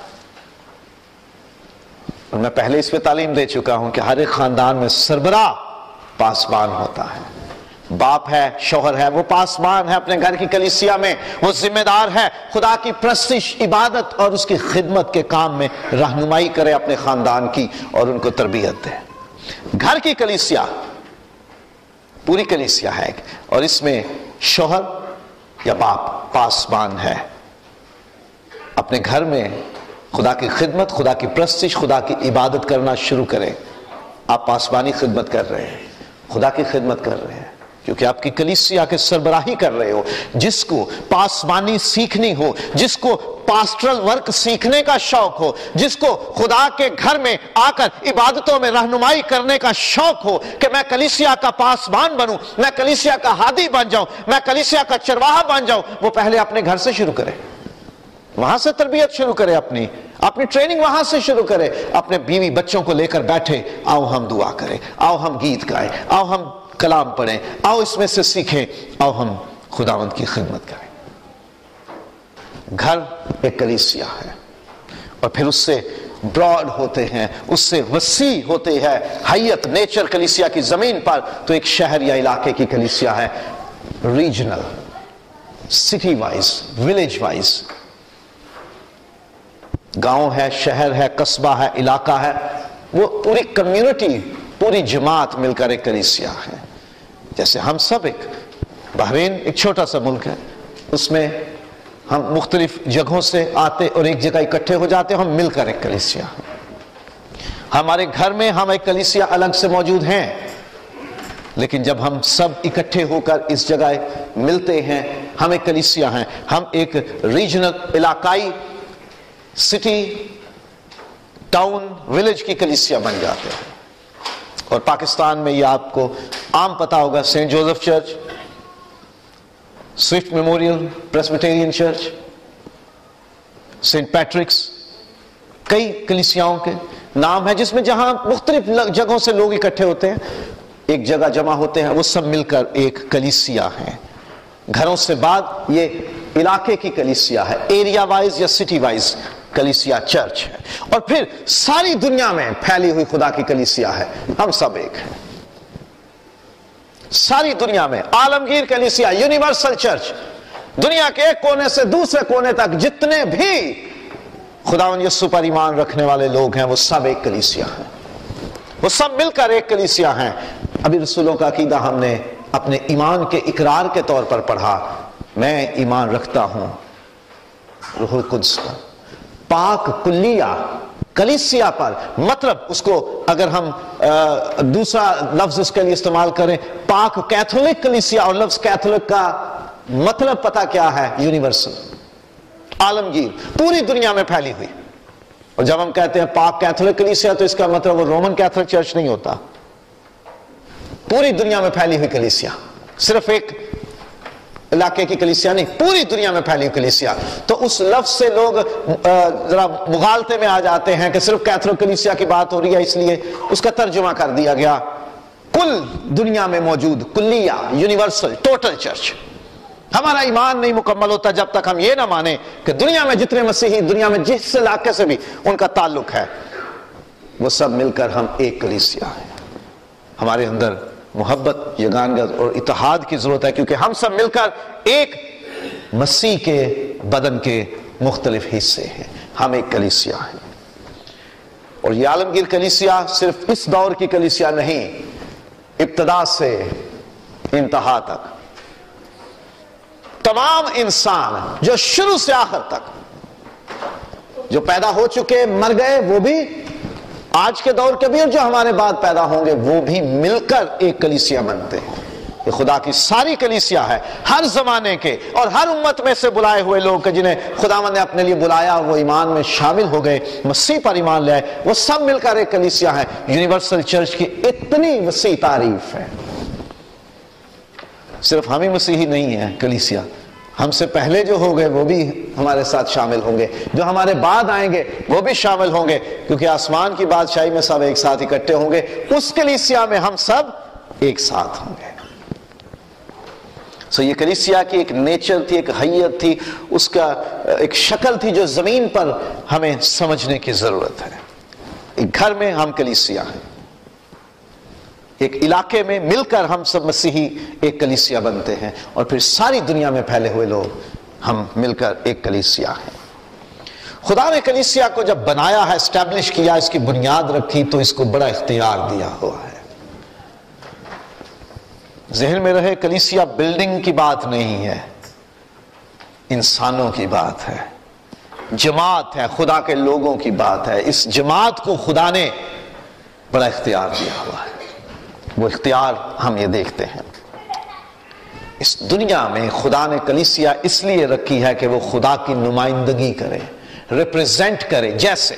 اور میں پہلے اس پہ تعلیم دے چکا ہوں کہ ہر ایک خاندان میں سربراہ پاسبان ہوتا ہے، باپ ہے، شوہر ہے، وہ پاسبان ہے اپنے گھر کی کلیسیا میں، وہ ذمہ دار ہے خدا کی پرستش، عبادت اور اس کی خدمت کے کام میں رہنمائی کرے اپنے خاندان کی اور ان کو تربیت دے۔ گھر کی کلیسیا پوری کلیسیا ہے، اور اس میں شوہر یا باپ پاسبان ہے، اپنے گھر میں خدا کی خدمت، خدا کی پرستش، خدا کی عبادت کرنا شروع کریں۔ آپ پاسبانی خدمت کر رہے ہیں، خدا کی خدمت کر رہے ہیں، کیونکہ آپ کی کلیسیا کے سربراہی کر رہے ہو۔ جس کو پاسبانی سیکھنی ہو، جس کو پاسٹرل ورک سیکھنے کا شوق ہو، جس کو خدا کے گھر میں آ کر عبادتوں میں رہنمائی کرنے کا شوق ہو کہ میں کلیسیا کا پاسبان بنوں، میں کلیسیا کا ہادی بن جاؤں، میں کلیسیا کا چرواہا بن جاؤں، وہ پہلے اپنے گھر سے شروع کرے، وہاں سے تربیت شروع کرے، اپنی ٹریننگ وہاں سے شروع کرے، اپنے بیوی بچوں کو لے کر بیٹھے، آؤ ہم دعا کریں، آؤ ہم گیت گائیں، آؤ ہم کلام پڑھیں، آؤ اس میں سے سیکھیں، آؤ ہم خداوند کی خدمت کریں۔ گھر ایک کلیسیا ہے، اور پھر اس سے براڈ ہوتے ہیں، اس سے وسیع ہوتے ہیں حیت، نیچر کلیسیا کی زمین پر تو ایک شہر یا علاقے کی کلیسیا ہے، regional, city wise, village wise, گاؤں ہے، شہر ہے، قصبہ ہے، علاقہ ہے، وہ پوری کمیونٹی، پوری جماعت مل کر ایک کلیسیا ہے۔ جیسے ہم سب ایک بحرین ایک چھوٹا سا ملک ہے، اس میں ہم مختلف جگہوں سے آتے اور ایک جگہ اکٹھے ہو جاتے، ہم مل کر ایک کلیسیا ہیں۔ ہمارے گھر میں ہم ایک کلیسیا الگ سے موجود ہیں، لیکن جب ہم سب اکٹھے ہو کر اس جگہ ملتے ہیں، ہم ایک کلیسیا ہیں، ہم ایک ریجنل، علاقائی، سٹی، ٹاؤن، ولیج کی کلیسیا بن جاتے ہیں۔ اور پاکستان میں یہ آپ کو عام پتہ ہوگا، Saint Joseph church, Swift Memorial Presbyterian church, Saint Patrick's, کئی کلیسیاؤں کے نام ہیں جس میں جہاں مختلف جگہوں سے لوگ اکٹھے ہوتے ہیں، ایک جگہ جمع ہوتے ہیں، وہ سب مل کر ایک کلیسیا ہیں۔ گھروں سے بعد یہ علاقے کی کلیسیا ہے، ایریا وائز یا سٹی وائز کلیسیا چرچ ہے، اور پھر ساری دنیا میں پھیلی ہوئی خدا کی کلیسیا ہے، ہم سب ایک ہیں۔ ساری دنیا میں عالمگیر کلیسیا، یونیورسل چرچ، دنیا کے ایک کونے سے دوسرے کونے تک جتنے بھی خداوند یسوع پر ایمان رکھنے والے لوگ ہیں، وہ سب ایک کلیسیا ہیں، وہ سب مل کر ایک کلیسیا ہیں۔ ابھی رسولوں کا عقیدہ ہم نے اپنے ایمان کے اقرار کے طور پر پڑھا، میں ایمان رکھتا ہوں روح القدس پر، پاک کلیہ کلیسیا پر، مطلب اس کو اگر ہم دوسرا لفظ اس کے لیے استعمال کریں، پاک کیتھولک کلیسیا، اور لفظ کیتھولک کا مطلب پتہ کیا ہے؟ یونیورسل، عالمگیر، پوری دنیا میں پھیلی ہوئی. اور جب ہم کہتے ہیں پاک کیتھولک کلیسیا تو اس کا مطلب وہ رومن کیتھولک چرچ نہیں ہوتا، پوری دنیا میں پھیلی ہوئی کلیسیا، صرف ایک علاقے کی کلیسیا نہیں، پوری دنیا میں پھیلی ہوئی کلیسیا. تو اس لفظ سے لوگ ذرا مغالطے میں آ جاتے ہیں کہ صرف کیتھولک کلیسیا کی بات ہو رہی ہے، اس لیے اس کا ترجمہ کر دیا گیا کل دنیا میں موجود کلیہ، یونیورسل، ٹوٹل چرچ. ہمارا ایمان نہیں مکمل ہوتا جب تک ہم یہ نہ مانیں کہ دنیا میں جتنے مسیحی دنیا میں جس علاقے سے بھی ان کا تعلق ہے وہ سب مل کر ہم ایک کلیسیا ہیں. ہمارے اندر محبت، یگانگت اور اتحاد کی ضرورت ہے، کیونکہ ہم سب مل کر ایک مسیح کے بدن کے مختلف حصے ہیں. ہم ایک کلیسیا ہیں. اور یہ عالمگیر کلیسیا صرف اس دور کی کلیسیا نہیں، ابتدا سے انتہا تک تمام انسان جو شروع سے آخر تک جو پیدا ہو چکے مر گئے، وہ بھی آج کے دور کے بھی، اور جو ہمارے بعد پیدا ہوں گے وہ بھی مل کر ایک کلیسیا بنتے ہیں. یہ خدا کی ساری کلیسیا ہے، ہر زمانے کے اور ہر امت میں سے بلائے ہوئے لوگ کہ جنہیں خداوند نے اپنے لیے بلایا، وہ ایمان میں شامل ہو گئے، مسیح پر ایمان لے آئے، وہ سب مل کر ایک کلیسیا ہے. یونیورسل چرچ کی اتنی وسیع تعریف ہے. صرف ہم ہی مسیحی نہیں ہیں، کلیسیا ہم سے پہلے جو ہو گئے وہ بھی ہمارے ساتھ شامل ہوں گے، جو ہمارے بعد آئیں گے وہ بھی شامل ہوں گے، کیونکہ آسمان کی بادشاہی میں سب ایک ساتھ اکٹھے ہوں گے. اس کلیسیا میں ہم سب ایک ساتھ ہوں گے. یہ کلیسیا کی ایک نیچر تھی، ایک حیت تھی، اس کا ایک شکل تھی جو زمین پر ہمیں سمجھنے کی ضرورت ہے. ایک گھر میں ہم کلیسیا ہیں، ایک علاقے میں مل کر ہم سب مسیحی ایک کلیسیا بنتے ہیں، اور پھر ساری دنیا میں پھیلے ہوئے لوگ ہم مل کر ایک کلیسیا ہیں. خدا نے کلیسیا کو جب بنایا ہے، اسٹیبلش کیا، اس کی بنیاد رکھی، تو اس کو بڑا اختیار دیا ہوا ہے. ذہن میں رہے، کلیسیا بلڈنگ کی بات نہیں ہے، انسانوں کی بات ہے، جماعت ہے، خدا کے لوگوں کی بات ہے. اس جماعت کو خدا نے بڑا اختیار دیا ہوا ہے. وہ اختیار ہم یہ دیکھتے ہیں. اس دنیا میں خدا نے کلیسیا اس لیے رکھی ہے کہ وہ خدا کی نمائندگی کرے، ریپریزنٹ کرے. جیسے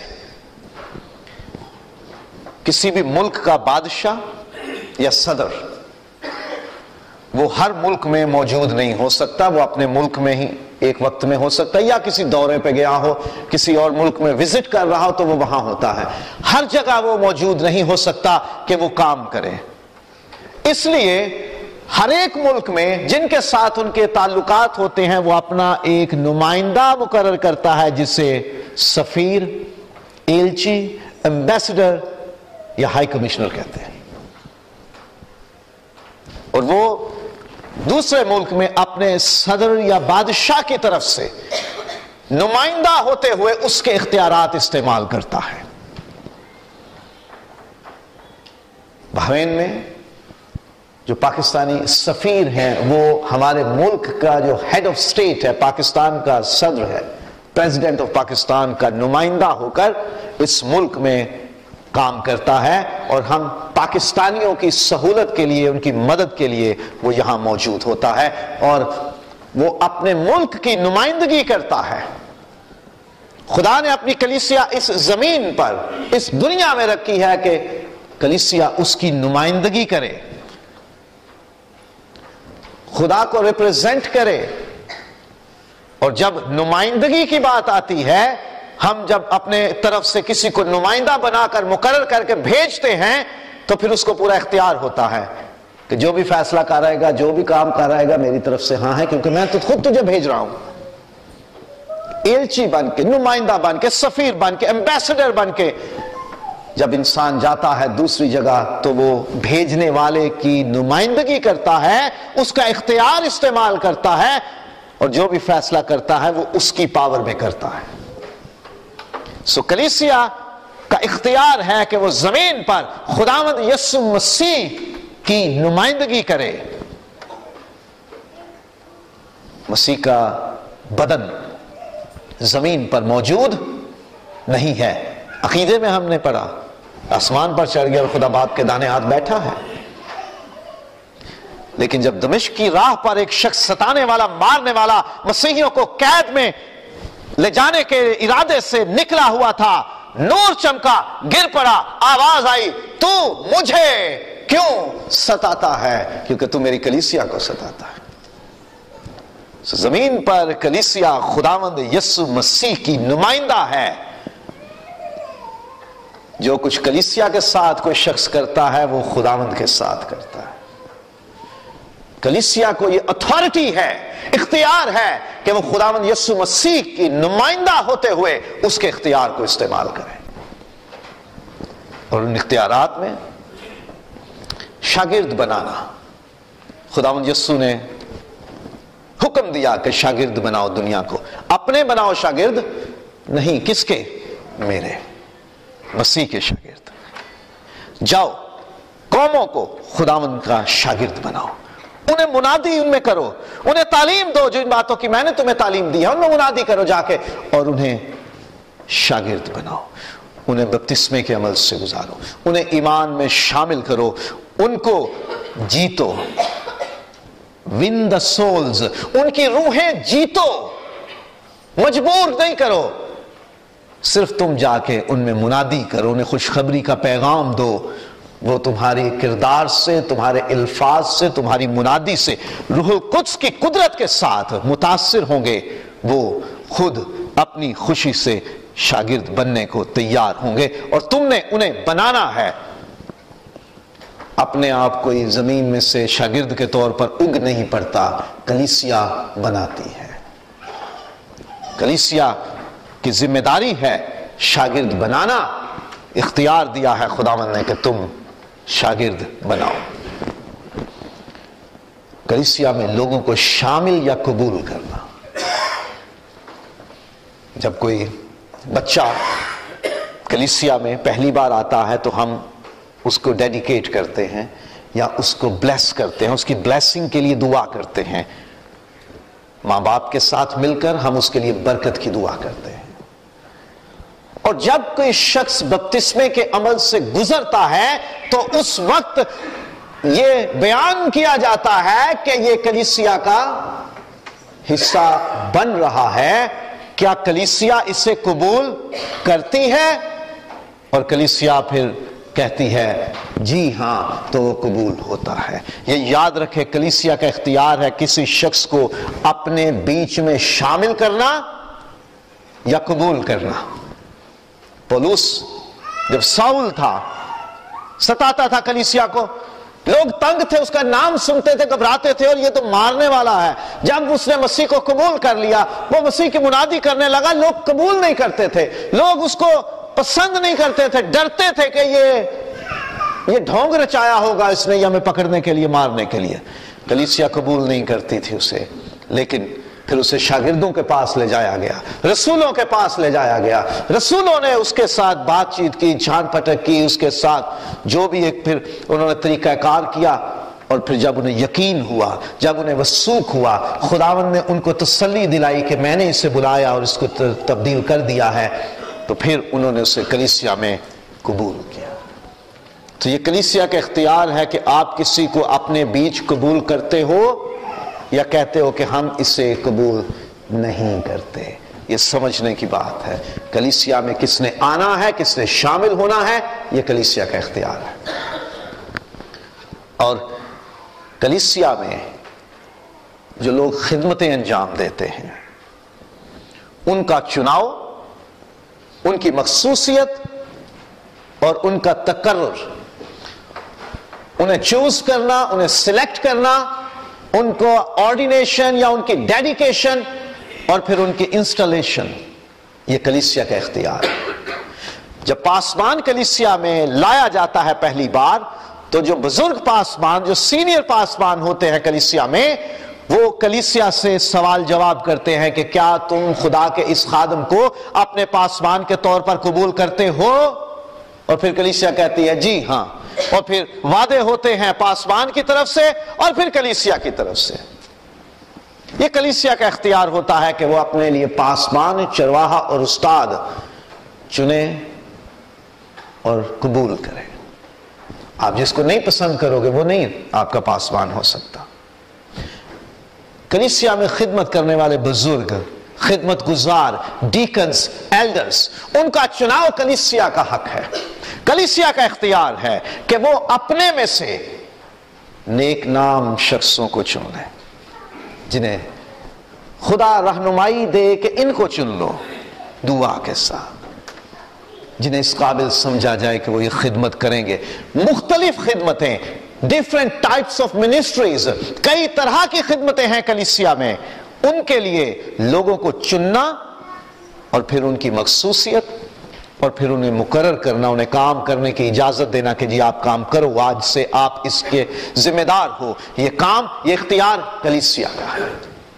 کسی بھی ملک کا بادشاہ یا صدر، وہ ہر ملک میں موجود نہیں ہو سکتا، وہ اپنے ملک میں ہی ایک وقت میں ہو سکتا ہے، یا کسی دورے پہ گیا ہو، کسی اور ملک میں وزٹ کر رہا ہو تو وہ وہاں ہوتا ہے. ہر جگہ وہ موجود نہیں ہو سکتا کہ وہ کام کرے. اس لیے ہر ایک ملک میں جن کے ساتھ ان کے تعلقات ہوتے ہیں، وہ اپنا ایک نمائندہ مقرر کرتا ہے، جسے سفیر، ایلچی، ایمبیسڈر یا ہائی کمشنر کہتے ہیں. اور وہ دوسرے ملک میں اپنے صدر یا بادشاہ کی طرف سے نمائندہ ہوتے ہوئے اس کے اختیارات استعمال کرتا ہے. بحرین میں جو پاکستانی سفیر ہیں، وہ ہمارے ملک کا جو ہیڈ آف سٹیٹ ہے، پاکستان کا صدر ہے، پریزیڈنٹ آف پاکستان کا نمائندہ ہو کر اس ملک میں کام کرتا ہے. اور ہم پاکستانیوں کی سہولت کے لیے، ان کی مدد کے لیے وہ یہاں موجود ہوتا ہے، اور وہ اپنے ملک کی نمائندگی کرتا ہے. خدا نے اپنی کلیسیا اس زمین پر، اس دنیا میں رکھی ہے کہ کلیسیا اس کی نمائندگی کرے، خدا کو ریپریزنٹ کرے. اور جب نمائندگی کی بات آتی ہے، ہم جب اپنے طرف سے کسی کو نمائندہ بنا کر مقرر کر کے بھیجتے ہیں، تو پھر اس کو پورا اختیار ہوتا ہے کہ جو بھی فیصلہ کر رہے گا، جو بھی کام کر رہے گا، میری طرف سے ہاں ہے، کیونکہ میں تو خود تجھے بھیج رہا ہوں. ایلچی بن کے، نمائندہ بن کے، سفیر بن کے، ایمبیسڈر بن کے جب انسان جاتا ہے دوسری جگہ، تو وہ بھیجنے والے کی نمائندگی کرتا ہے، اس کا اختیار استعمال کرتا ہے، اور جو بھی فیصلہ کرتا ہے وہ اس کی پاور میں کرتا ہے. کلیسیا کا اختیار ہے کہ وہ زمین پر خداوند یسوع مسیح کی نمائندگی کرے. مسیح کا بدن زمین پر موجود نہیں ہے. عقیدے میں ہم نے پڑھا آسمان پر چڑھ گیا اور خدا باپ کے دانے ہاتھ بیٹھا ہے. لیکن جب دمشق کی راہ پر ایک شخص ستانے والا، مارنے والا، مسیحیوں کو قید میں لے جانے کے ارادے سے نکلا ہوا تھا، نور چمکا، گر پڑا، آواز آئی، تو مجھے کیوں ستاتا ہے؟ کیونکہ تو میری کلیسیا کو ستاتا ہے۔ زمین پر کلیسیا خداوند یسوع مسیح کی نمائندہ ہے۔ جو کچھ کلیسیا کے ساتھ کوئی شخص کرتا ہے وہ خداوند کے ساتھ کرتا ہے۔ کلیسیا کو یہ اتھارٹی ہے، اختیار ہے کہ وہ خداوند یسوع مسیح کی نمائندہ ہوتے ہوئے اس کے اختیار کو استعمال کرے، اور ان اختیارات میں شاگرد بنانا، خداوند یسوع نے حکم دیا کہ شاگرد بناؤ دنیا کو، اپنے بناؤ شاگرد نہیں، کس کے؟ میرے، مسیح کے شاگرد۔ جاؤ قوموں کو خداوند کا شاگرد بناؤ، انہیں منادی ان میں کرو، انہیں تعلیم دو، جو ان باتوں کی میں نے تمہیں تعلیم دی ہے ان میں منادی کرو جا کے، اور انہیں شاگرد بناؤ، انہیں بپتسمے کے عمل سے گزارو، انہیں ایمان میں شامل کرو، ان کو جیتو، win the souls، ان کی روحیں جیتو، مجبور نہیں کرو، صرف تم جا کے ان میں منادی کرو، انہیں خوشخبری کا پیغام دو، وہ تمہاری کردار سے، تمہارے الفاظ سے، تمہاری منادی سے روح القدس کی قدرت کے ساتھ متاثر ہوں گے، وہ خود اپنی خوشی سے شاگرد بننے کو تیار ہوں گے، اور تم نے انہیں بنانا ہے۔ اپنے آپ کوئی زمین میں سے شاگرد کے طور پر اگ نہیں پڑتا، کلیسیا بناتی ہے۔ کلیسیا کی ذمہ داری ہے شاگرد بنانا، اختیار دیا ہے خداوند نے کہ تم شاگرد بناؤ۔ کلیسیا میں لوگوں کو شامل یا قبول کرنا۔ جب کوئی بچہ کلیسیا میں پہلی بار آتا ہے تو ہم اس کو ڈیڈیکیٹ کرتے ہیں یا اس کو بلیس کرتے ہیں، اس کی بلیسنگ کے لیے دعا کرتے ہیں، ماں باپ کے ساتھ مل کر ہم اس کے لیے برکت کی دعا کرتے ہیں۔ اور جب کوئی شخص بپتسمے کے عمل سے گزرتا ہے تو اس وقت یہ بیان کیا جاتا ہے کہ یہ کلیسیا کا حصہ بن رہا ہے۔ کیا کلیسیا اسے قبول کرتی ہے؟ اور کلیسیا پھر کہتی ہے جی ہاں، تو وہ قبول ہوتا ہے۔ یہ یاد رکھے، کلیسیا کا اختیار ہے کسی شخص کو اپنے بیچ میں شامل کرنا یا قبول کرنا۔ پولس جب ساؤل تھا، ستاتا تھا کلیسیا کو، لوگ تنگ تھے، اس کا نام سنتے تھے گھبراتے تھے، اور یہ تو مارنے والا ہے۔ جب اس نے مسیح کو قبول کر لیا، وہ مسیح کی منادی کرنے لگا، لوگ قبول نہیں کرتے تھے، لوگ اس کو پسند نہیں کرتے تھے، ڈرتے تھے کہ یہ ڈھونگ رچایا ہوگا اس نے، یا ہمیں پکڑنے کے لیے، مارنے کے لیے۔ کلیسیا قبول نہیں کرتی تھی اسے، لیکن پھر اسے شاگردوں کے پاس لے جایا گیا، رسولوں کے پاس لے جایا گیا، رسولوں نے اس کے ساتھ بات چیت کی، چھان پٹک کی اس کے ساتھ، جو بھی ایک پھر انہوں نے طریقہ کار کیا، اور پھر جب انہیں یقین ہوا، جب انہیں وثوق ہوا، خداوند نے ان کو تسلی دلائی کہ میں نے اسے بلایا اور اس کو تبدیل کر دیا ہے، تو پھر انہوں نے اسے کلیسیا میں قبول کیا۔ تو یہ کلیسیا کا اختیار ہے کہ آپ کسی کو اپنے بیچ قبول کرتے ہو یا کہتے ہو کہ ہم اسے قبول نہیں کرتے۔ یہ سمجھنے کی بات ہے، کلیسیا میں کس نے آنا ہے، کس نے شامل ہونا ہے، یہ کلیسیا کا اختیار ہے۔ اور کلیسیا میں جو لوگ خدمتیں انجام دیتے ہیں، ان کا چناؤ، ان کی مخصوصیت اور ان کا تقرر، انہیں چوز کرنا، انہیں سلیکٹ کرنا، ان کو آرڈینیشن یا ان کی ڈیڈیکیشن، اور پھر ان کی انسٹالیشن، یہ کلیسیا کا اختیار ہے۔ جب پاسبان کلیسیا میں لایا جاتا ہے پہلی بار، تو جو بزرگ پاسبان، جو سینئر پاسبان ہوتے ہیں کلیسیا میں، وہ کلیسیا سے سوال جواب کرتے ہیں کہ کیا تم خدا کے اس خادم کو اپنے پاسبان کے طور پر قبول کرتے ہو؟ اور پھر کلیسیا کہتی ہے جی ہاں، اور پھر وعدے ہوتے ہیں پاسبان کی طرف سے اور پھر کلیسیا کی طرف سے۔ یہ کلیسیا کا اختیار ہوتا ہے کہ وہ اپنے لیے پاسبان، چرواہا اور استاد چنے اور قبول کرے۔ آپ جس کو نہیں پسند کرو گے وہ نہیں آپ کا پاسبان ہو سکتا۔ کلیسیا میں خدمت کرنے والے بزرگ، خدمت گزار، ڈیکنز، ایلڈرز، ان کا چناؤ کلیسیا کا حق ہے، کلیسیا کا اختیار ہے کہ وہ اپنے میں سے نیک نام شخصوں کو چن لیں، جنہیں خدا رہنمائی دے کہ ان کو چن لو دعا کے ساتھ، جنہیں اس قابل سمجھا جائے کہ وہ یہ خدمت کریں گے۔ مختلف خدمتیں، ڈیفرنٹ ٹائپس آف منسٹریز، کئی طرح کی خدمتیں ہیں کلیسیا میں، ان کے لیے لوگوں کو چننا اور پھر ان کی مخصوصیت اور پھر انہیں مقرر کرنا، انہیں کام کرنے کی اجازت دینا کہ جی آپ کام کرو، آج سے آپ اس کے ذمہ دار ہو، یہ کام، یہ اختیار کلیسیا کا ہے۔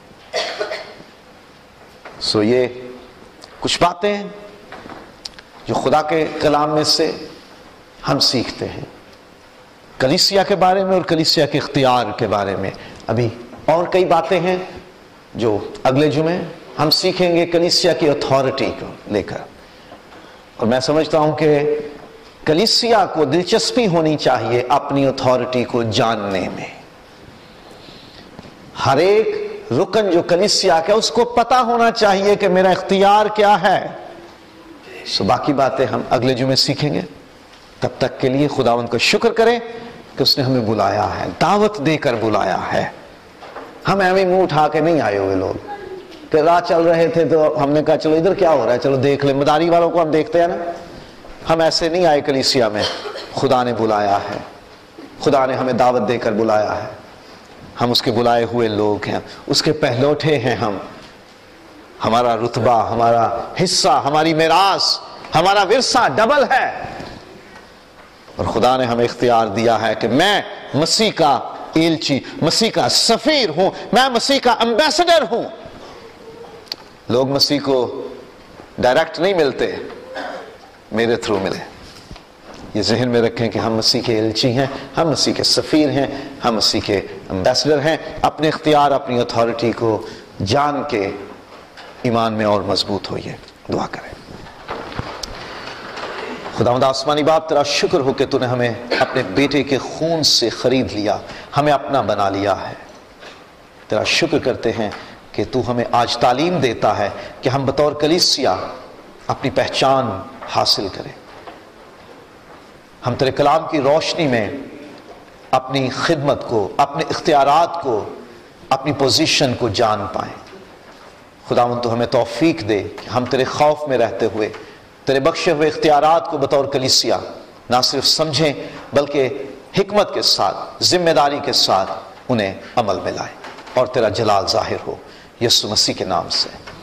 سو یہ کچھ باتیں ہیں جو خدا کے کلام میں سے ہم سیکھتے ہیں کلیسیا کے بارے میں اور کلیسیا کے اختیار کے بارے میں۔ ابھی اور کئی باتیں ہیں جو اگلے جمعے ہم سیکھیں گے کلیسیا کی اتھارٹی کو لے کر، اور میں سمجھتا ہوں کہ کلیسیا کو دلچسپی ہونی چاہیے اپنی اتھارٹی کو جاننے میں۔ ہر ایک رکن جو کلیسیا کا اس کو پتا ہونا چاہیے کہ میرا اختیار کیا ہے۔ سو باقی باتیں ہم اگلے جمعے سیکھیں گے۔ تب تک کے لیے خداوند کا شکر کریں کہ اس نے ہمیں بلایا ہے، دعوت دے کر بلایا ہے۔ ہم ایویں منہ اٹھا کے نہیں آئے ہوئے لوگ کہ راہ چل رہے تھے تو ہم نے کہا چلو ادھر کیا ہو رہا ہے، چلو دیکھ لیں۔ مداری والوں کو ہم دیکھتے ہیں نا، ہم ایسے نہیں آئے کلیسیا میں، خدا نے بلایا ہے، خدا نے ہمیں دعوت دے کر بلایا ہے، ہم اس کے بلائے ہوئے لوگ ہیں، اس کے پہلوٹے ہیں ہم، ہمارا رتبہ، ہمارا حصہ، ہماری میراث، ہمارا ورثہ ڈبل ہے، اور خدا نے ہمیں اختیار دیا ہے کہ میں مسیح کا ایلچی، مسیح کا سفیر ہوں، میں مسیح کا امبیسڈر ہوں۔ لوگ مسیح کو ڈائریکٹ نہیں ملتے، میرے تھرو ملے۔ یہ ذہن میں رکھیں کہ ہم مسیح کے ایلچی ہیں، ہم مسیح کے سفیر ہیں، ہم مسیح کے امبیسڈر ہیں۔ اپنے اختیار، اپنی اتھارٹی کو جان کے ایمان میں اور مضبوط ہوئیے۔ دعا کریں۔ خداوند آسمانی باپ، تیرا شکر ہو کہ تو نے ہمیں اپنے بیٹے کے خون سے خرید لیا، ہمیں اپنا بنا لیا ہے۔ تیرا شکر کرتے ہیں کہ تو ہمیں آج تعلیم دیتا ہے کہ ہم بطور کلیسیا اپنی پہچان حاصل کریں، ہم تیرے کلام کی روشنی میں اپنی خدمت کو، اپنے اختیارات کو، اپنی پوزیشن کو جان پائیں۔ خداوند تو ہمیں توفیق دے کہ ہم تیرے خوف میں رہتے ہوئے تیرے بخشے ہوئے اختیارات کو بطور کلیسیا نہ صرف سمجھیں بلکہ حکمت کے ساتھ، ذمہ داری کے ساتھ انہیں عمل میں لائیں، اور تیرا جلال ظاہر ہو، یسوع مسیح کے نام سے۔